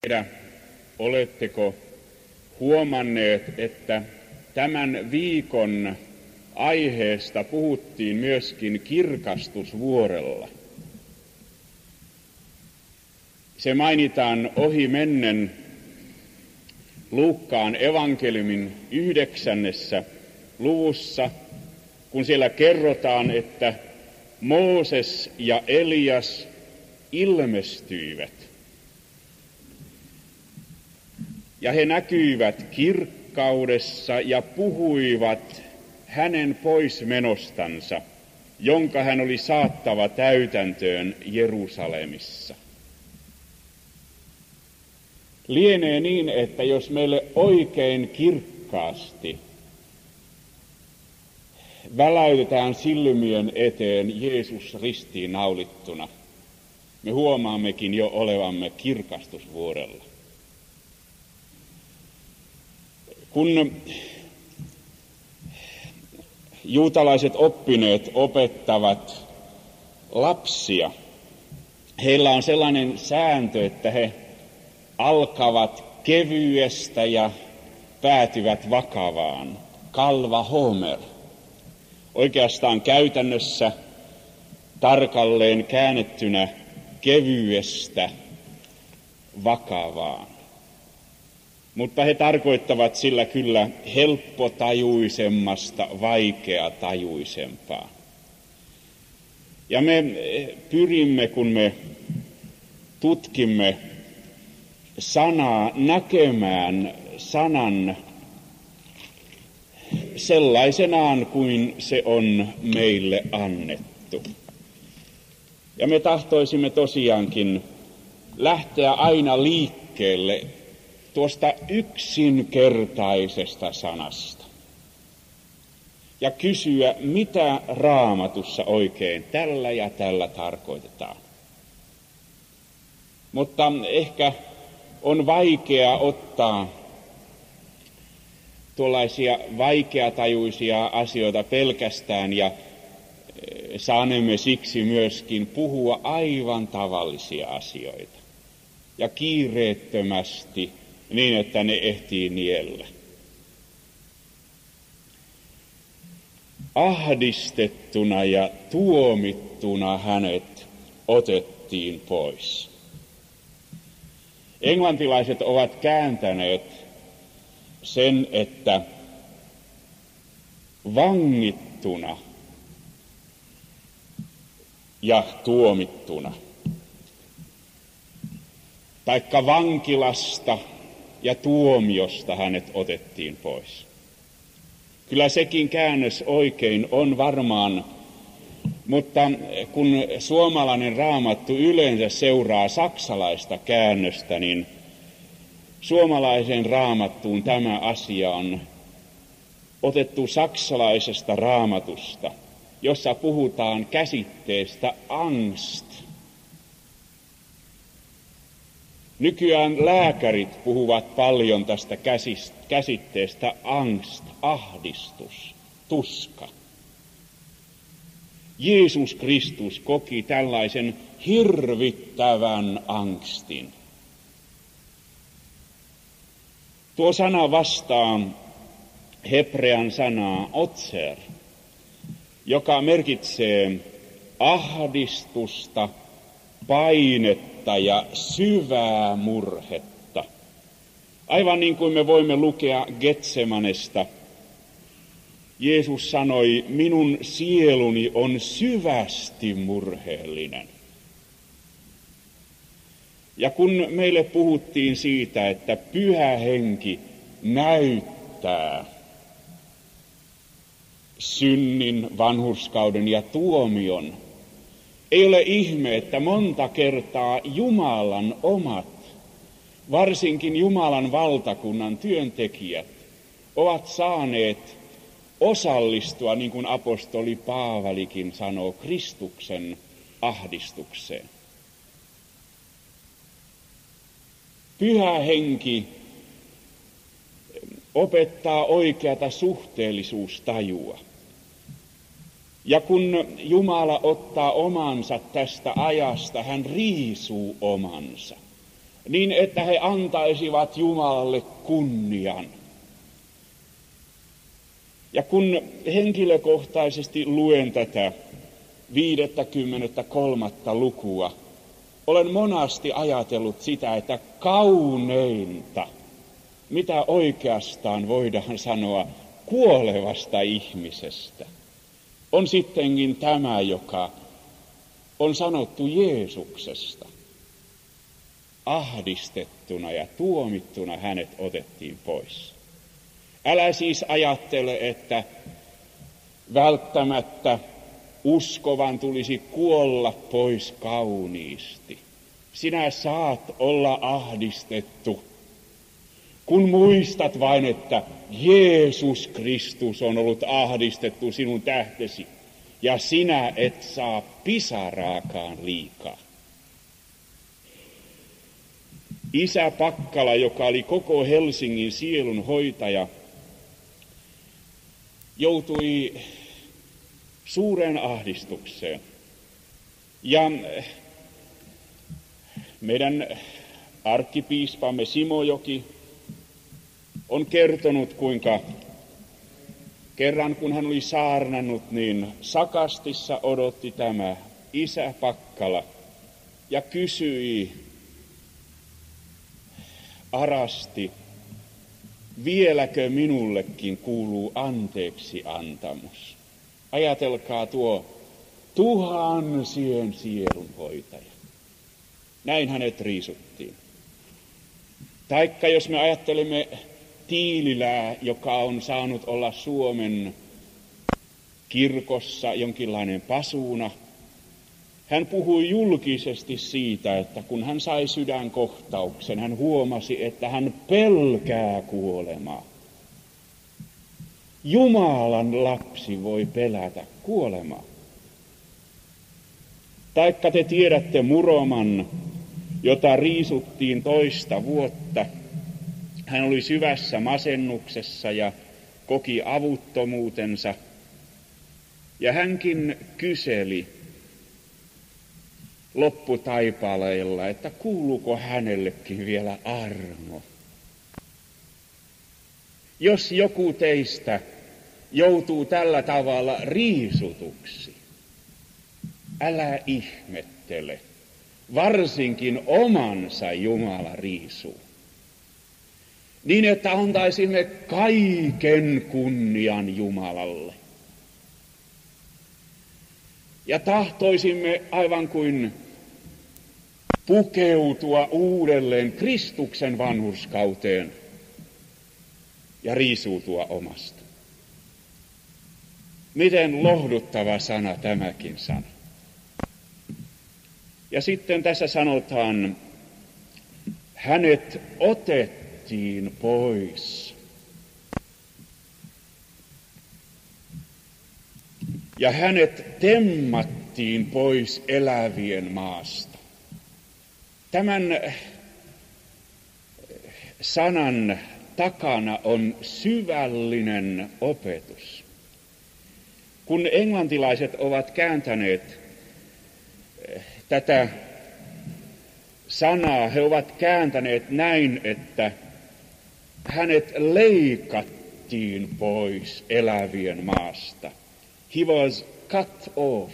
Tiedä, oletteko huomanneet, että tämän viikon aiheesta puhuttiin myöskin kirkastusvuorella. Se mainitaan ohimennen Luukkaan evankeliumin 9. luvussa, kun siellä kerrotaan, että Mooses ja Elias ilmestyivät. Ja he näkyivät kirkkaudessa ja puhuivat hänen poismenostansa, jonka hän oli saattava täytäntöön Jerusalemissa. Lienee niin, että jos meille oikein kirkkaasti väläytetään silmien eteen Jeesus ristiin naulittuna, me huomaammekin jo olevamme kirkastusvuorella. Kun juutalaiset oppineet opettavat lapsia, heillä on sellainen sääntö, että he alkavat kevyestä ja päätyvät vakavaan. Kalva homer. Oikeastaan käytännössä tarkalleen käännettynä kevyestä vakavaan. Mutta he tarkoittavat sillä kyllä helppotajuisemmasta vaikeatajuisempaa. Ja me pyrimme, kun me tutkimme sanaa, näkemään sanan sellaisenaan kuin se on meille annettu. Ja me tahtoisimme tosiaankin lähteä aina liikkeelle tuosta yksinkertaisesta sanasta ja kysyä, mitä Raamatussa oikein tällä ja tällä tarkoitetaan. Mutta ehkä on vaikea ottaa tuollaisia vaikeatajuisia asioita pelkästään ja saanemme siksi myöskin puhua aivan tavallisia asioita ja kiireettömästi niin, että ne ehtii niellä. Ahdistettuna ja tuomittuna hänet otettiin pois. Englantilaiset ovat kääntäneet sen, että vangittuna ja tuomittuna, taikka vankilasta ja tuomiosta hänet otettiin pois. Kyllä sekin käännös oikein on varmaan, mutta kun suomalainen raamattu yleensä seuraa saksalaista käännöstä, niin suomalaisen raamattuun tämä asia on otettu saksalaisesta raamatusta, jossa puhutaan käsitteestä angst. Nykyään lääkärit puhuvat paljon tästä käsitteestä angst, ahdistus, tuska. Jeesus Kristus koki tällaisen hirvittävän angstin. Tuo sana vastaa hebrean sanaa otser, joka merkitsee ahdistusta, painetta ja syvää murhetta. Aivan niin kuin me voimme lukea Getsemanesta. Jeesus sanoi, minun sieluni on syvästi murheellinen. Ja kun meille puhuttiin siitä, että Pyhä Henki näyttää synnin, vanhurskauden ja tuomion, ei ole ihme, että monta kertaa Jumalan omat, varsinkin Jumalan valtakunnan työntekijät, ovat saaneet osallistua, niin kuin apostoli Paavalikin sanoo, Kristuksen ahdistukseen. Pyhä Henki opettaa oikeata suhteellisuustajua. Ja kun Jumala ottaa omansa tästä ajasta, hän riisuu omansa. niin että he antaisivat Jumalalle kunnian. Ja kun henkilökohtaisesti luen tätä 53. lukua, olen monasti ajatellut sitä, että kauneinta, mitä oikeastaan voidaan sanoa kuolevasta ihmisestä, on sittenkin tämä, joka on sanottu Jeesuksesta. Ahdistettuna ja tuomittuna hänet otettiin pois. Älä siis ajattele, että välttämättä uskovan tulisi kuolla pois kauniisti. Sinä saat olla ahdistettu, kun muistat vain, että Jeesus Kristus on ollut ahdistettu sinun tähtesi, ja sinä et saa pisaraakaan liikaa. Isä Pakkala, joka oli koko Helsingin sielun hoitaja, joutui suureen ahdistukseen. Ja meidän arkkipiispamme Simojoki on kertonut, kuinka kerran kun hän oli saarnannut, niin sakastissa odotti tämä isä Pakkala ja kysyi arasti, vieläkö minullekin kuuluu anteeksi antamus? Ajatelkaa tuo tuhansien sielunhoitaja. Näin hänet riisuttiin. Taikka jos me ajattelemme Tiililää, joka on saanut olla Suomen kirkossa jonkinlainen pasuuna, hän puhui julkisesti siitä, että kun hän sai sydänkohtauksen, hän huomasi, että hän pelkää kuolemaa. Jumalan lapsi voi pelätä kuolemaa. Taikka te tiedätte Muroman, jota riisuttiin 2 vuotta. Hän oli syvässä masennuksessa ja koki avuttomuutensa. Ja hänkin kyseli lopputaipaleella, että kuuluuko hänellekin vielä armo. Jos joku teistä joutuu tällä tavalla riisutuksi, älä ihmettele, varsinkin omansa Jumala riisuu. Niin, että antaisimme kaiken kunnian Jumalalle. Ja tahtoisimme aivan kuin pukeutua uudelleen Kristuksen vanhurskauteen ja riisuutua omasta. Miten lohduttava sana tämäkin sana. Ja sitten tässä sanotaan, hänet otettiin pois. Ja hänet temmattiin pois elävien maasta. Tämän sanan takana on syvällinen opetus. Kun englantilaiset ovat kääntäneet tätä sanaa, he ovat kääntäneet näin, että hänet leikattiin pois elävien maasta. He was cut off.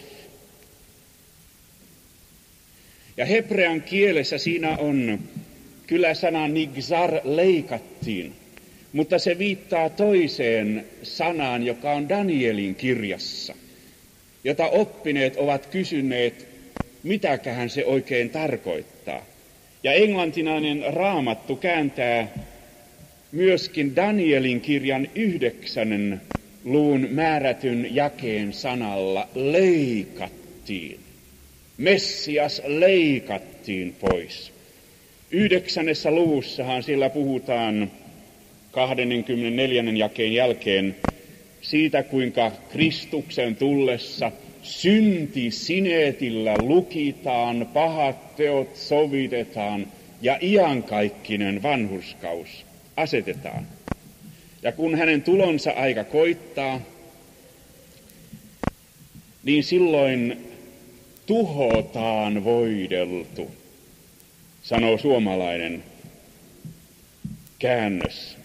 Ja hebrean kielessä siinä on kyllä sana nigzar, leikattiin, mutta se viittaa toiseen sanaan, joka on Danielin kirjassa, jota oppineet ovat kysyneet, mitäköhän se oikein tarkoittaa. Ja englantilainen Raamattu kääntää myöskin Danielin kirjan 9. luvun määrätyn jakeen sanalla leikattiin. Messias leikattiin pois. 9. luvussahan siellä puhutaan 24. jakeen jälkeen siitä, kuinka Kristuksen tullessa synti sineetillä lukitaan, pahat teot sovitetaan ja iankaikkinen vanhurskaus asetetaan. Ja kun hänen tulonsa aika koittaa, niin silloin tuhotaan voideltu. sanoo suomalainen käännös.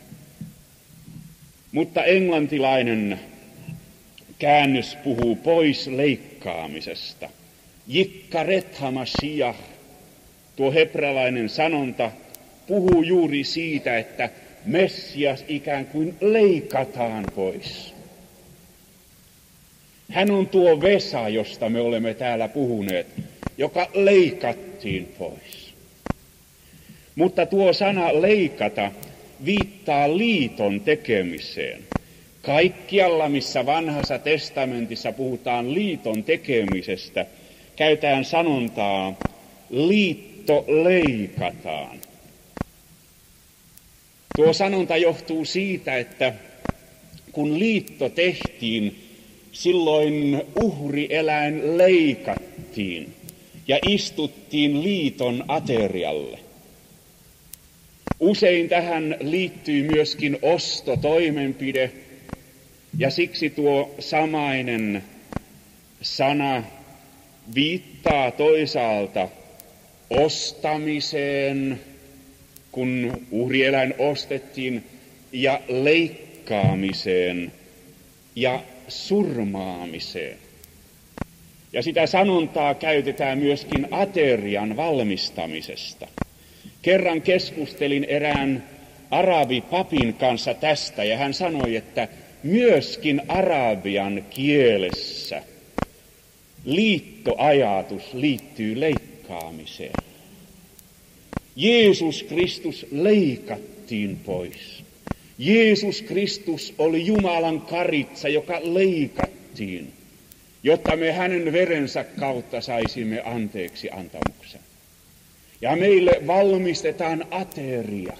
Mutta englantilainen käännös puhuu pois leikkaamisesta. Jikkaret hamashiach, tuo hebrealainen sanonta, puhuu juuri siitä, että Messias ikään kuin leikataan pois. Hän on tuo vesa, josta me olemme täällä puhuneet, joka leikattiin pois. Mutta tuo sana leikata viittaa liiton tekemiseen. Kaikkialla, missä vanhassa testamentissa puhutaan liiton tekemisestä, käytetään sanontaa liitto leikataan. Tuo sanonta johtuu siitä, että kun liitto tehtiin, silloin uhrieläin leikattiin ja istuttiin liiton aterialle. Usein tähän liittyy myöskin ostotoimenpide, ja siksi tuo samainen sana viittaa toisaalta ostamiseen, kun uhrieläin ostettiin, ja leikkaamiseen ja surmaamiseen. Ja sitä sanontaa käytetään myöskin aterian valmistamisesta. Kerran keskustelin erään arabipapin kanssa tästä, ja hän sanoi, että myöskin arabian kielessä liittoajatus liittyy leikkaamiseen. Jeesus Kristus leikattiin pois. Jeesus Kristus oli Jumalan karitsa, joka leikattiin, jotta me hänen verensä kautta saisimme anteeksi antamuksen. Ja meille valmistetaan ateria,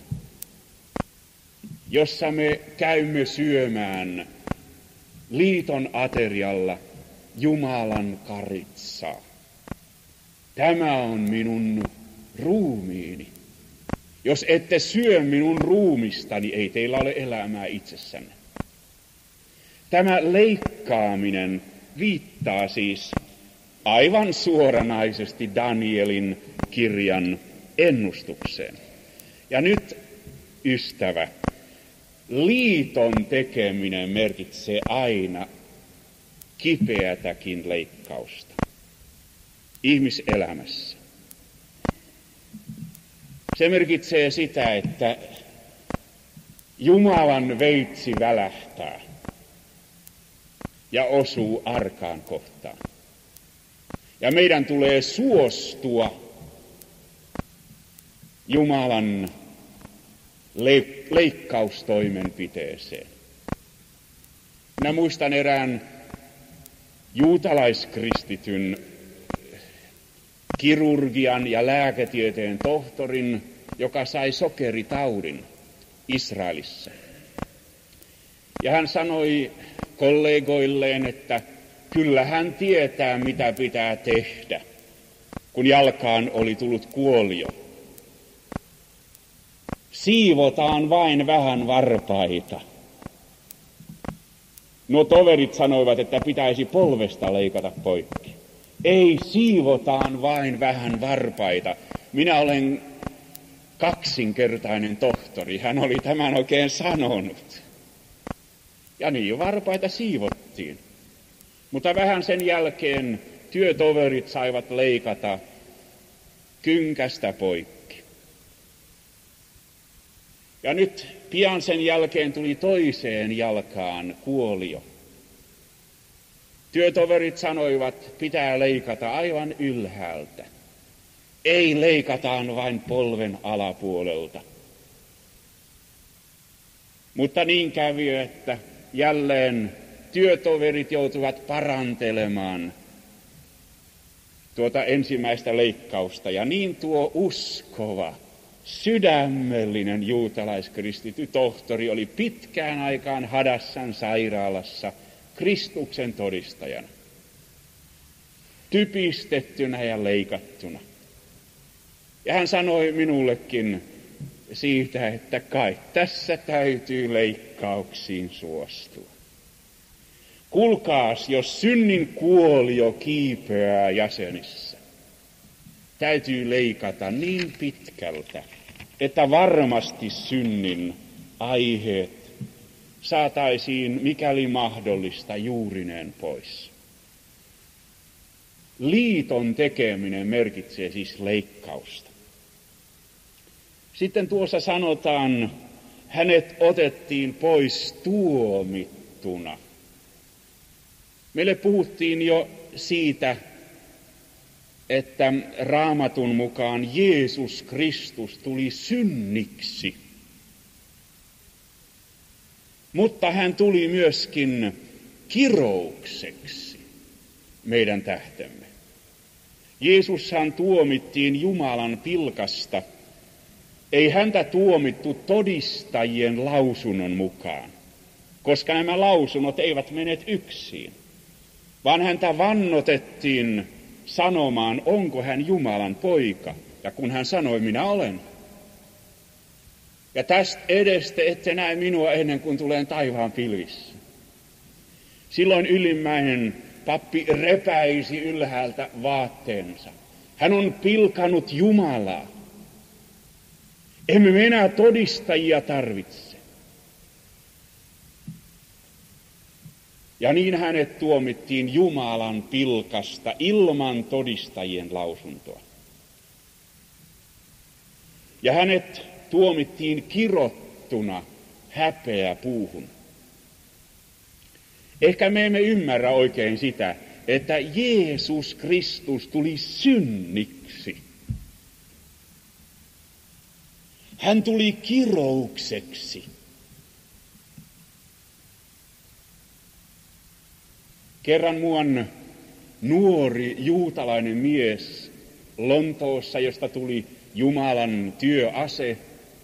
jossa me käymme syömään liiton aterialla Jumalan karitsaa. Tämä on minun ruumiini. Jos ette syö minun ruumistani, ei teillä ole elämää itsessänne. Tämä leikkaaminen viittaa siis aivan suoranaisesti Danielin kirjan ennustukseen. Ja nyt, ystävä, liiton tekeminen merkitsee aina kipeätäkin leikkausta ihmiselämässä. Se merkitsee sitä, että Jumalan veitsi välähtää ja osuu arkaan kohtaan. Ja meidän tulee suostua Jumalan leikkaustoimenpiteeseen. Minä muistan erään juutalaiskristityn kirurgian ja lääketieteen tohtorin, joka sai sokeritaudin Israelissa. Ja hän sanoi kollegoilleen, että kyllä hän tietää, mitä pitää tehdä, kun jalkaan oli tullut kuolio. Siivotaan vain vähän varpaita. Nuo toverit sanoivat, että pitäisi polvesta leikata poikki. Ei, siivotaan vain vähän varpaita. Minä olen kaksinkertainen tohtori. Hän oli tämän oikein sanonut. Ja niin varpaita siivottiin. Mutta vähän sen jälkeen työtoverit saivat leikata kynkästä poikki. Ja nyt pian sen jälkeen tuli toiseen jalkaan kuolio. Työtoverit sanoivat, pitää leikata aivan ylhäältä. Ei, leikataan vain polven alapuolelta. Mutta niin kävi, että jälleen työtoverit joutuvat parantelemaan tuota ensimmäistä leikkausta. Ja niin tuo uskova, sydämellinen juutalaiskristitty tohtori oli pitkään aikaan Hadassan sairaalassa Kristuksen todistajana, typistettynä ja leikattuna. Ja hän sanoi minullekin siitä, että kai tässä täytyy leikkauksiin suostua. Kuulkaas, jos synnin kuolio kiipeää jäsenissä, täytyy leikata niin pitkältä, että varmasti synnin aiheet saataisiin, mikäli mahdollista, juurineen pois. Liiton tekeminen merkitsee siis leikkausta. Sitten tuossa sanotaan, hänet otettiin pois tuomittuna. Meille puhuttiin jo siitä, että Raamatun mukaan Jeesus Kristus tuli synniksi. Mutta hän tuli myöskin kiroukseksi meidän tähtemme. Jeesushan tuomittiin Jumalan pilkasta. Ei häntä tuomittu todistajien lausunnon mukaan, koska nämä lausunnot eivät menneet yksin, vaan häntä vannotettiin sanomaan, onko hän Jumalan poika. Ja kun hän sanoi, minä olen. Ja tästä edestä ette näe minua ennen kuin tulen taivaan pilvissä. Silloin ylimmäinen pappi repäisi ylhäältä vaatteensa. Hän on pilkanut Jumalaa. Emme me enää todistajia tarvitse. Ja niin hänet tuomittiin Jumalan pilkasta ilman todistajien lausuntoa. Ja hänet tuomittiin kirottuna häpeäpuuhun. Ehkä me emme ymmärrä oikein sitä, että Jeesus Kristus tuli synniksi. Hän tuli kiroukseksi. Kerran muuan nuori juutalainen mies Lontoossa, josta tuli Jumalan työase,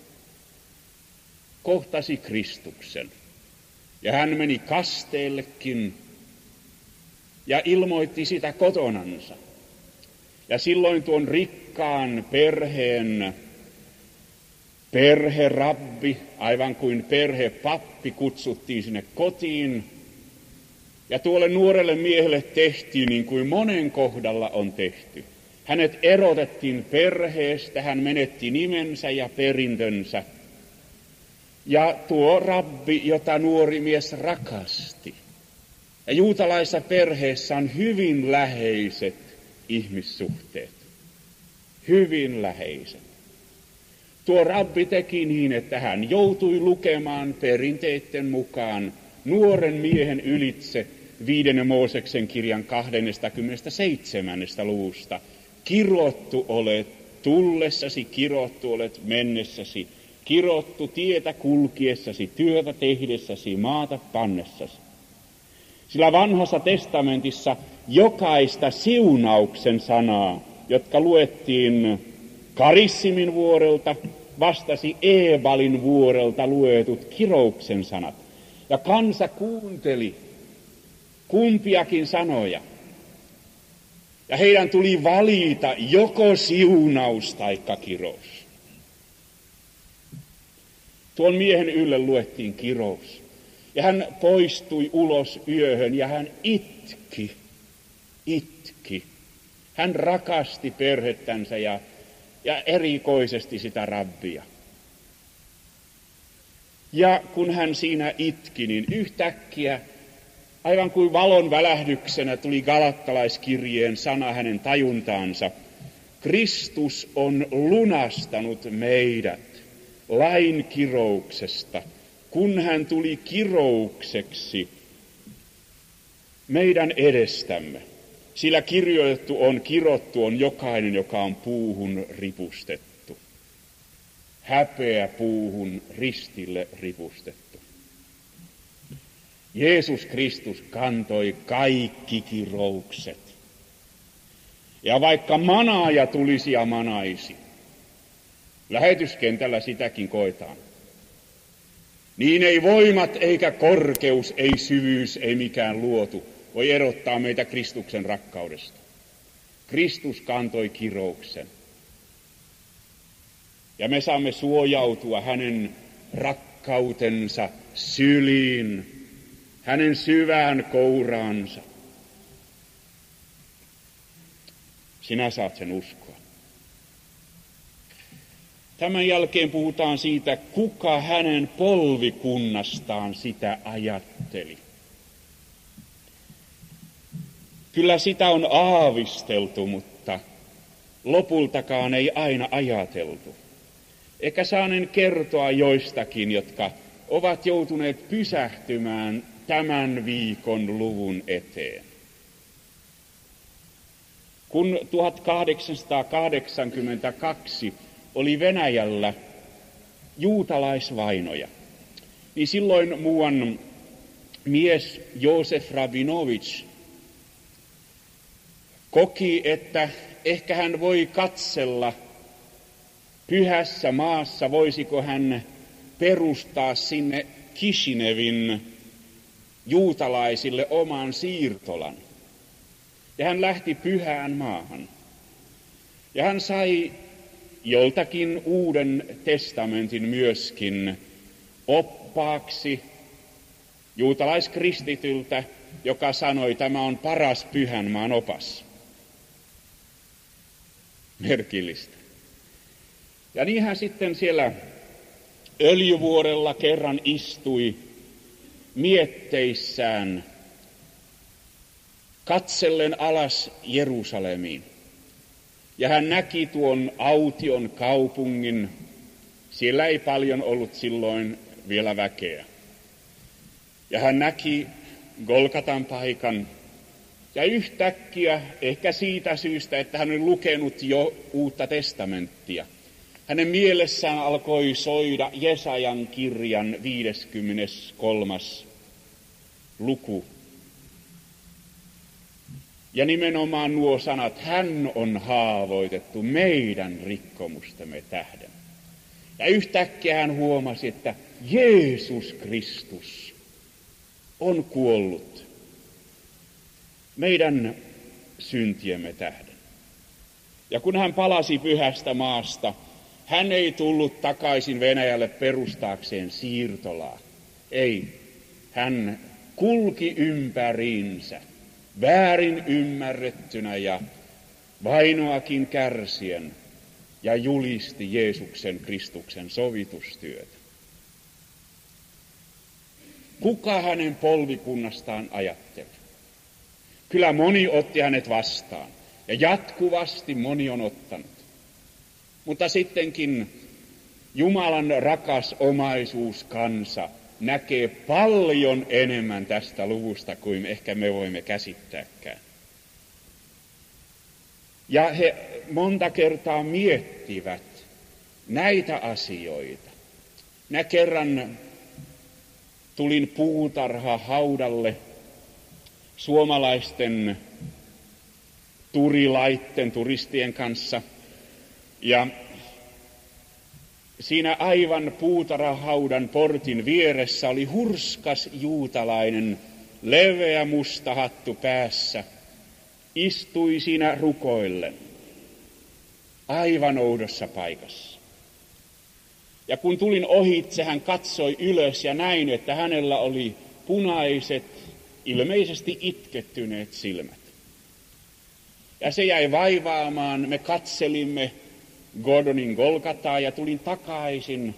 kohtasi Kristuksen. Ja hän meni kasteellekin ja ilmoitti sitä kotonansa. Ja silloin tuon rikkaan perheen perherabbi, aivan kuin perhepappi, kutsuttiin sinne kotiin. Ja tuolle nuorelle miehelle tehtiin niin kuin monen kohdalla on tehty. Hänet erotettiin perheestä, hän menetti nimensä ja perintönsä. Ja tuo rabbi, jota nuori mies rakasti. Ja juutalaisessa perheessä on hyvin läheiset ihmissuhteet. Hyvin läheiset. Tuo rabbi teki niin, että hän joutui lukemaan perinteiden mukaan nuoren miehen ylitse 5. Mooseksen kirjan 27. luvusta. Kirottu olet tullessasi, kirottu olet mennessäsi, kirottu tietä kulkiessasi, työtä tehdessäsi, maata pannessasi. Sillä vanhassa testamentissa jokaista siunauksen sanaa, jotka luettiin Karissimin vuorelta, vastasi Eebalin vuorelta luetut kirouksen sanat. Ja kansa kuunteli kumpiakin sanoja. Ja heidän tuli valita joko siunaus taikka kirous. Tuon miehen ylle luettiin kirous. Ja hän poistui ulos yöhön ja hän itki. Hän rakasti perhettänsä ja erikoisesti sitä rabbia. Ja kun hän siinä itki, niin yhtäkkiä, aivan kuin valon välähdyksenä, tuli galattalaiskirjeen sana hänen tajuntaansa. Kristus on lunastanut meidät lain kirouksesta, kun hän tuli kiroukseksi meidän edestämme. Sillä kirottu on jokainen, joka on puuhun ripustettu. Häpeä puuhun ristille ripustettu. Jeesus Kristus kantoi kaikki kiroukset. Ja vaikka manaaja tulisi ja manaisi, lähetyskentällä sitäkin koetaan, niin ei voimat eikä korkeus, ei syvyys, ei mikään luotu voi erottaa meitä Kristuksen rakkaudesta. Kristus kantoi kirouksen. Ja me saamme suojautua hänen rakkautensa syliin, hänen syvään kouraansa. Sinä saat sen uskoa. Tämän jälkeen puhutaan siitä, kuka hänen polvikunnastaan sitä ajatteli. Kyllä sitä on aavisteltu, mutta lopultakaan ei aina ajateltu. Eikä saanen kertoa joistakin, jotka ovat joutuneet pysähtymään tämän viikon luvun eteen. Kun 1882 oli Venäjällä juutalaisvainoja, niin silloin muuan mies Josef Rabinovich koki, että ehkä hän voi katsella pyhässä maassa, voisiko hän perustaa sinne Kishinevin juutalaisille oman siirtolan. Ja hän lähti pyhään maahan. Ja hän sai joltakin Uuden testamentin myöskin oppaaksi juutalaiskristityltä, joka sanoi, että tämä on paras pyhän maan opas. Merkillistä. Ja niin hän sitten siellä Öljyvuorella kerran istui mietteissään, katsellen alas Jerusalemiin. Ja hän näki tuon aution kaupungin. Siellä ei paljon ollut silloin vielä väkeä. Ja hän näki Golgatan paikan. Ja yhtäkkiä, ehkä siitä syystä, että hän oli lukenut jo Uutta testamenttia, hänen mielessään alkoi soida Jesajan kirjan 53. luku. Ja nimenomaan nuo sanat, hän on haavoitettu meidän rikkomustemme tähden. Ja yhtäkkiä hän huomasi, että Jeesus Kristus on kuollut meidän syntiemme tähden. Ja kun hän palasi pyhästä maasta, hän ei tullut takaisin Venäjälle perustaakseen siirtolaa. Ei, hän kulki ympäriinsä, väärin ymmärrettynä ja vainoakin kärsien, ja julisti Jeesuksen Kristuksen sovitustyötä. Kuka hänen polvikunnastaan ajatteli? Kyllä moni otti hänet vastaan, ja jatkuvasti moni on ottanut. Mutta sittenkin Jumalan rakas omaisuuskansa näkee paljon enemmän tästä luvusta kuin ehkä me voimme käsittääkään. Ja he monta kertaa miettivät näitä asioita. Minä kerran tulin puutarhahaudalle suomalaisten turistien kanssa. Ja siinä aivan puutarhahaudan portin vieressä oli hurskas juutalainen, leveä musta hattu päässä. Istui siinä rukoillen, aivan oudossa paikassa. Ja kun tulin ohitse, hän katsoi ylös ja näin, että hänellä oli punaiset, ilmeisesti itkettyneet silmät. Ja se jäi vaivaamaan, me katselimme Gordonin Golgataa ja tulin takaisin.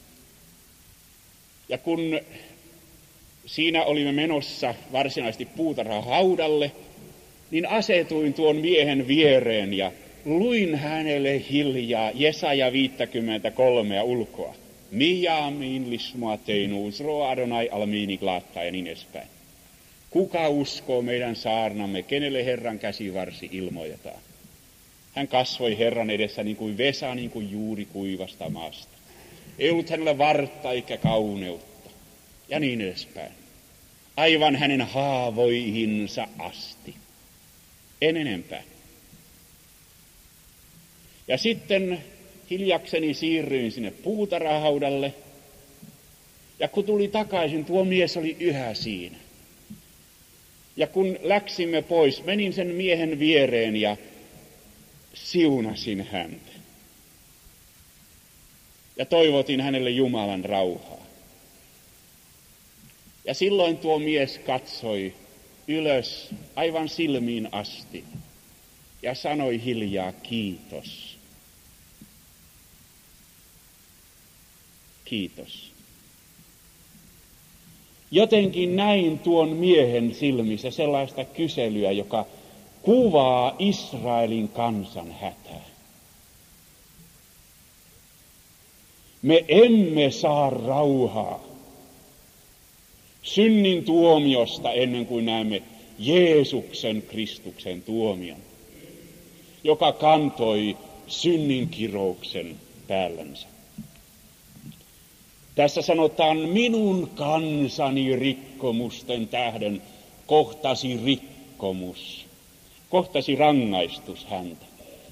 Ja kun siinä olimme menossa varsinaisesti puutarhahaudalle, niin asetuin tuon miehen viereen ja luin hänelle hiljaa Jesaja 53 ulkoa. Mijamin lismoa teinuus roa Adonai almiini glaattaa ja niin edespäin. Kuka uskoo meidän saarnamme, kenelle Herran käsivarsi ilmoitetaan? Hän kasvoi Herran edessä niin kuin vesa, niin kuin juuri kuivasta maasta. Ei ollut hänellä vartta eikä kauneutta ja niin edespäin. Aivan hänen haavoihinsa asti. En enempää. Ja sitten hiljakseni siirryin sinne puutarhahaudalle. Ja kun tuli takaisin, tuo mies oli yhä siinä. Ja kun läksimme pois, menin sen miehen viereen ja siunasin häntä. Ja toivotin hänelle Jumalan rauhaa. Ja silloin tuo mies katsoi ylös aivan silmiin asti ja sanoi hiljaa kiitos. Kiitos. Jotenkin näin tuon miehen silmissä sellaista kyselyä, joka kuvaa Israelin kansan hätää. Me emme saa rauhaa synnin tuomiosta ennen kuin näemme Jeesuksen Kristuksen tuomion, joka kantoi synnin kirouksen päällänsä. Tässä sanotaan, minun kansani rikkomusten tähden kohtasi rikkomus, kohtasi rangaistus häntä.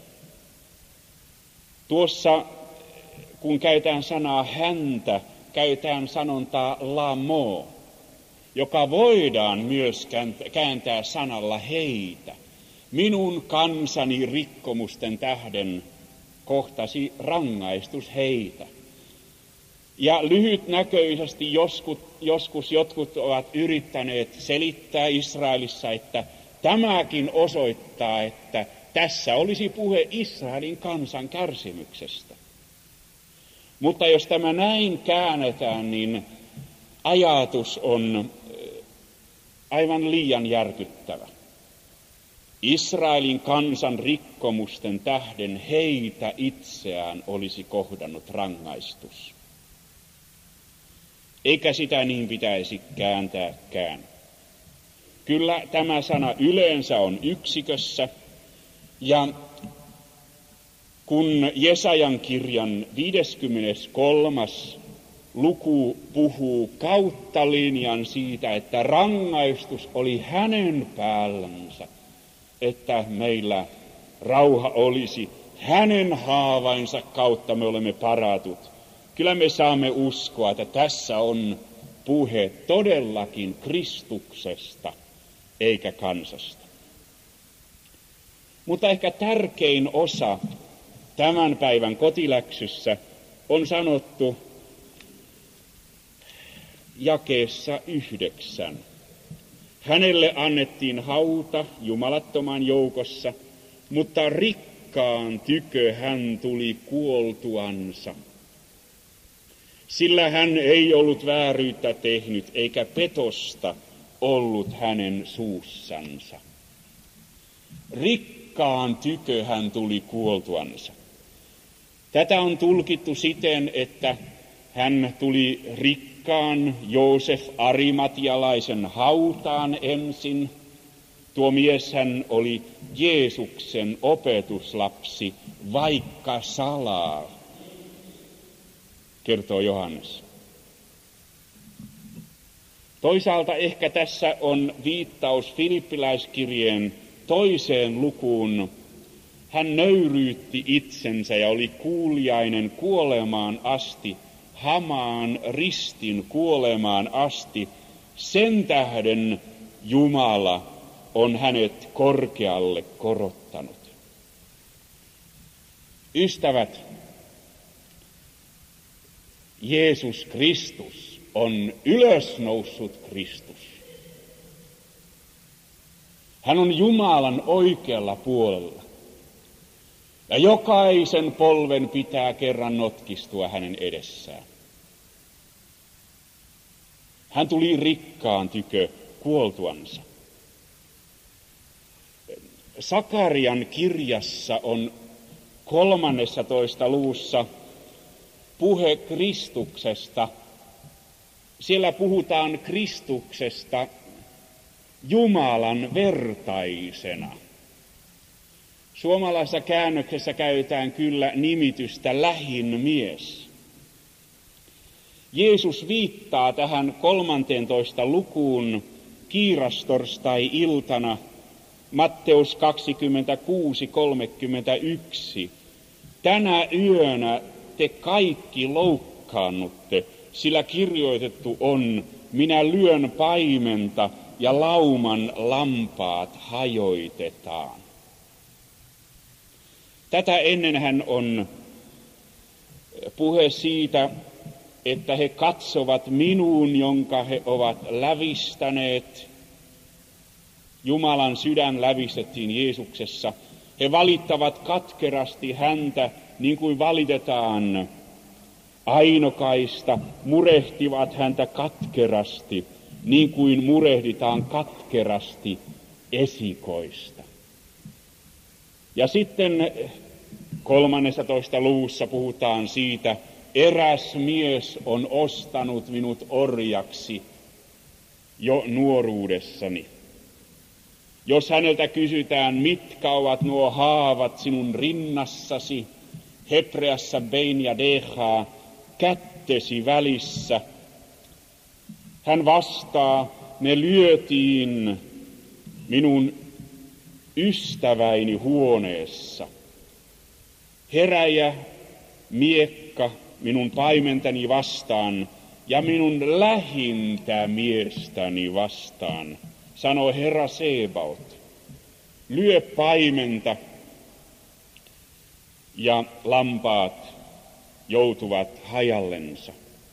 Tuossa, kun käytetään sanaa häntä, käytetään sanontaa lamo, joka voidaan myös kääntää sanalla heitä. Minun kansani rikkomusten tähden kohtasi rangaistus heitä. Ja lyhytnäköisesti joskus jotkut ovat yrittäneet selittää Israelissa, että tämäkin osoittaa, että tässä olisi puhe Israelin kansan kärsimyksestä. Mutta jos tämä näin käännetään, niin ajatus on aivan liian järkyttävä. Israelin kansan rikkomusten tähden heitä itseään olisi kohdannut rangaistus. Eikä sitä niin pitäisi kääntääkään. Kyllä tämä sana yleensä on yksikössä, ja kun Jesajan kirjan 53. luku puhuu kautta linjan siitä, että rangaistus oli hänen päällänsä, että meillä rauha olisi, hänen haavainsa kautta me olemme paratut. Kyllä me saamme uskoa, että tässä on puhe todellakin Kristuksesta eikä kansasta. Mutta ehkä tärkein osa tämän päivän kotiläksyssä on sanottu jakeessa 9. Hänelle annettiin hauta jumalattoman joukossa, mutta rikkaan tykö hän tuli kuoltuansa. Sillä hän ei ollut vääryyttä tehnyt, eikä petosta ollut hänen suussansa. Rikkaan tykö hän tuli kuoltuansa. Tätä on tulkittu siten, että hän tuli rikkaan Joosef Arimatialaisen hautaan ensin. Tuo mies hän oli Jeesuksen opetuslapsi, vaikka salaa, kertoo Johannes. Toisaalta ehkä tässä on viittaus Filippiläiskirjeen 2. lukuun. Hän nöyryytti itsensä ja oli kuuliainen kuolemaan asti, hamaan ristin kuolemaan asti. Sen tähden Jumala on hänet korkealle korottanut. Ystävät, Jeesus Kristus on ylösnoussut Kristus. Hän on Jumalan oikealla puolella. Ja jokaisen polven pitää kerran notkistua hänen edessään. Hän tuli rikkaan tykö kuoltuansa. Sakarian kirjassa on 13. luvussa puhe Kristuksesta. Siellä puhutaan Kristuksesta Jumalan vertaisena. Suomalaisessa käännöksessä käytetään kyllä nimitystä lähin mies. Jeesus viittaa tähän 13. lukuun kiirastorstai-iltana Matteus 26:31. Tänä yönä te kaikki loukkaannutte, sillä kirjoitettu on, minä lyön paimenta ja lauman lampaat hajoitetaan. Tätä ennenhän on puhe siitä, että he katsovat minuun, jonka he ovat lävistäneet. Jumalan sydän lävistettiin Jeesuksessa. He valittavat katkerasti häntä, niin kuin valitetaan ainokaista, murehtivat häntä katkerasti, niin kuin murehditaan katkerasti esikoista. Ja sitten 13. luvussa puhutaan siitä, eräs mies on ostanut minut orjaksi jo nuoruudessani. Jos häneltä kysytään, mitkä ovat nuo haavat sinun rinnassasi, hebreassa bein ja decha, kättesi välissä, hän vastaa, ne lyötiin minun ystäväini huoneessa. Heräjä, miekka minun paimentani vastaan ja minun lähintä miestäni vastaan, sanoo Herra Sebaot. Lyö paimenta ja lampaat joutuvat hajallensa.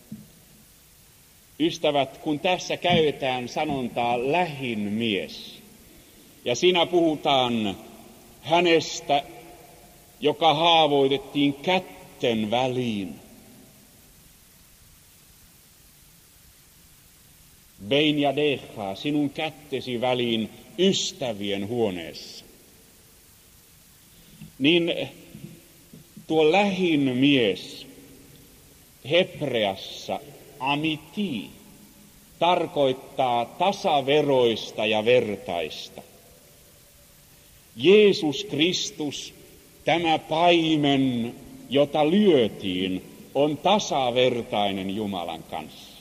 Ystävät, kun tässä käytetään sanontaa lähin mies, ja siinä puhutaan hänestä, joka haavoitettiin kätten väliin. Bein ja decha, sinun kättesi väliin ystävien huoneessa. Niin tuo lähin mies hebreassa amiti tarkoittaa tasaveroista ja vertaista. Jeesus Kristus, tämä paimen, jota lyötiin, on tasavertainen Jumalan kanssa.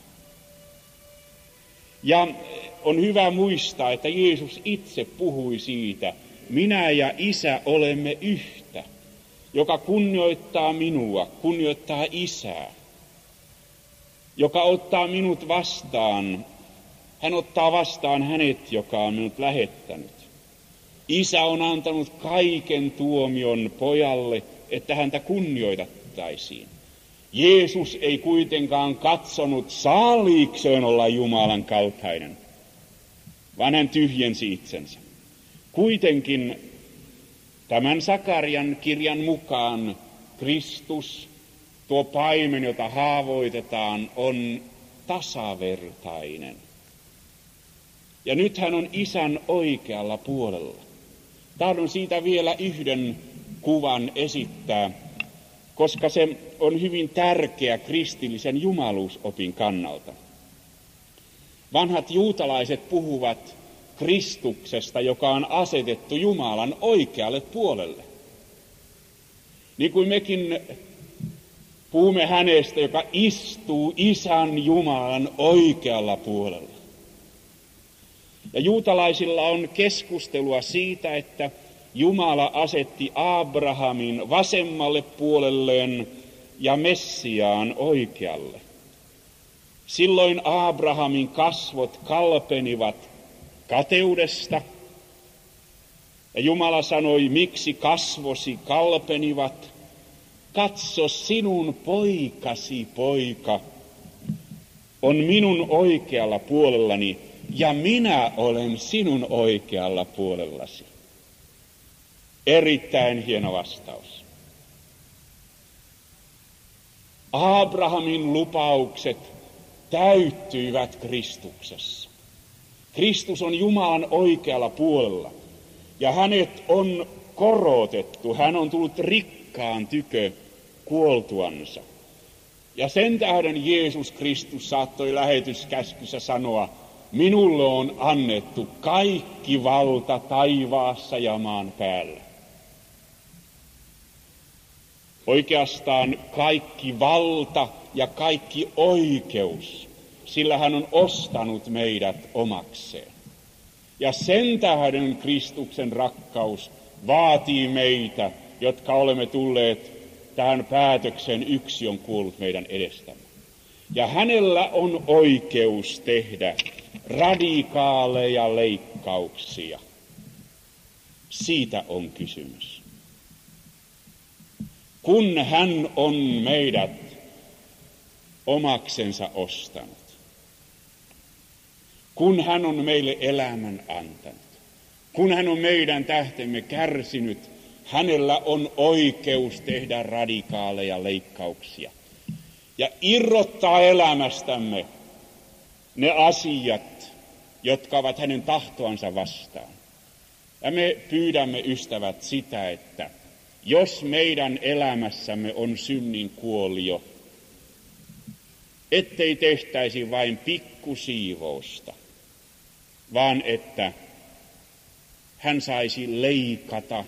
Ja on hyvä muistaa, että Jeesus itse puhui siitä, minä ja Isä olemme yhtä. Joka kunnioittaa minua, kunnioittaa Isää. Joka ottaa minut vastaan, hän ottaa vastaan hänet, joka on minut lähettänyt. Isä on antanut kaiken tuomion pojalle, että häntä kunnioitettaisiin. Jeesus ei kuitenkaan katsonut saaliikseen olla Jumalan kaltainen, vaan hän tyhjensi itsensä. Kuitenkin tämän Sakarian kirjan mukaan Kristus, tuo paimen, jota haavoitetaan, on tasavertainen. Ja nyt hän on Isän oikealla puolella. Tahdon siitä vielä yhden kuvan esittää, koska se on hyvin tärkeä kristillisen jumaluusopin kannalta. Vanhat juutalaiset puhuvat Kristuksesta, joka on asetettu Jumalan oikealle puolelle. Niin kuin mekin puhumme hänestä, joka istuu Isän Jumalan oikealla puolella. Ja juutalaisilla on keskustelua siitä, että Jumala asetti Abrahamin vasemmalle puolelleen ja Messiaan oikealle. Silloin Abrahamin kasvot kalpenivat kateudesta. Ja Jumala sanoi, miksi kasvosi kalpenivat? Katso, sinun poikasi poika on minun oikealla puolellani ja minä olen sinun oikealla puolellasi. Erittäin hieno vastaus. Abrahamin lupaukset täyttyivät Kristuksessa. Kristus on Jumalan oikealla puolella ja hänet on korotettu. Hän on tullut rikkaan tykö kuoltuansa. Ja sen tähden Jeesus Kristus saattoi lähetyskäskyssä sanoa, minulle on annettu kaikki valta taivaassa ja maan päällä. Oikeastaan kaikki valta ja kaikki oikeus, sillä hän on ostanut meidät omakseen. Ja sen tähden Kristuksen rakkaus vaatii meitä, jotka olemme tulleet tähän päätökseen, yksi on kuollut meidän edestämme. Ja hänellä on oikeus tehdä radikaaleja leikkauksia. Siitä on kysymys. Kun hän on meidät omaksensa ostanut, kun hän on meille elämän antanut, kun hän on meidän tähtemme kärsinyt, hänellä on oikeus tehdä radikaaleja leikkauksia. ja irrottaa elämästämme ne asiat, jotka ovat hänen tahtoansa vastaan. Ja me pyydämme, ystävät, sitä, että jos meidän elämässämme on synnin kuolio, ettei tehtäisi vain pikkusiivousta, vaan että hän saisi leikata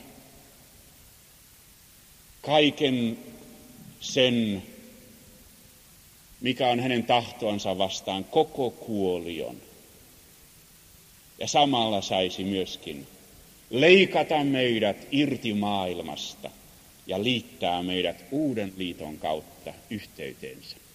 kaiken sen, mikä on hänen tahtoansa vastaan, koko kuolion. Ja samalla saisi myöskin leikata meidät irti maailmasta ja liittää meidät uuden liiton kautta yhteyteensä.